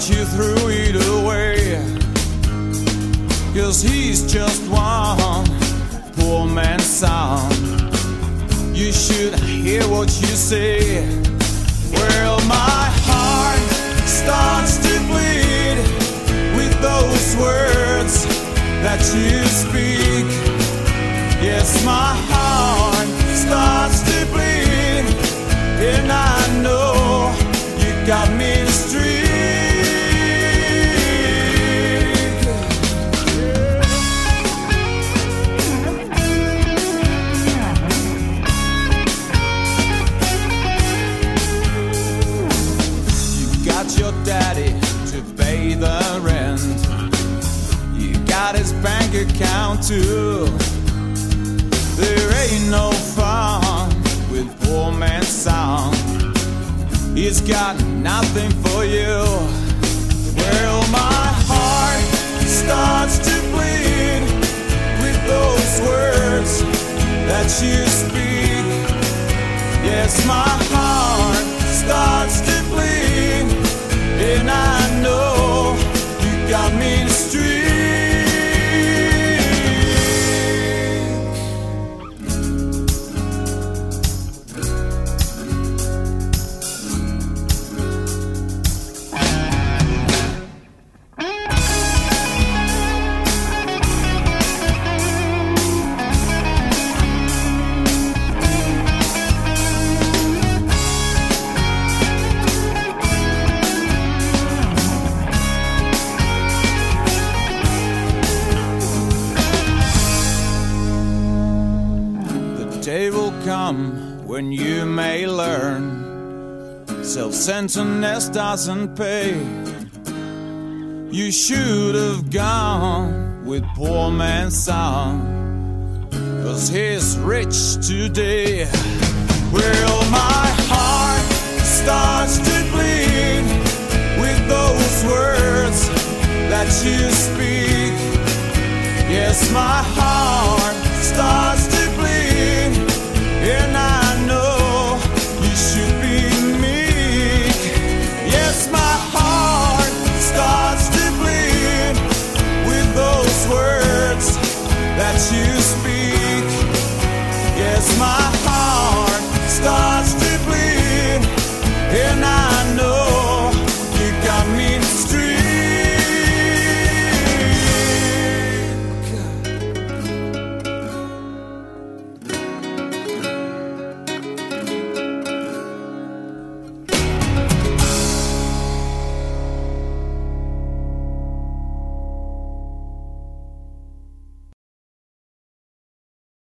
but you threw it away. 'Cause he's just one poor man's son. You should hear what you say. Well, my heart starts to bleed with those words that you speak. Yes, my heart starts to bleed, and I know you got me in a streak. Your daddy to pay the rent. You got his bank account too. There ain't no fun with poor man's son. He's got nothing for you. Well, my heart starts to bleed with those words that you speak. Yes, my heart starts to bleed, and I know you got me in a streak. The day will come when you may learn self-centeredness doesn't pay. You should have gone with poor man's son, 'cause he's rich today. Well, my heart starts to bleed with those words that you speak. Yes, my heart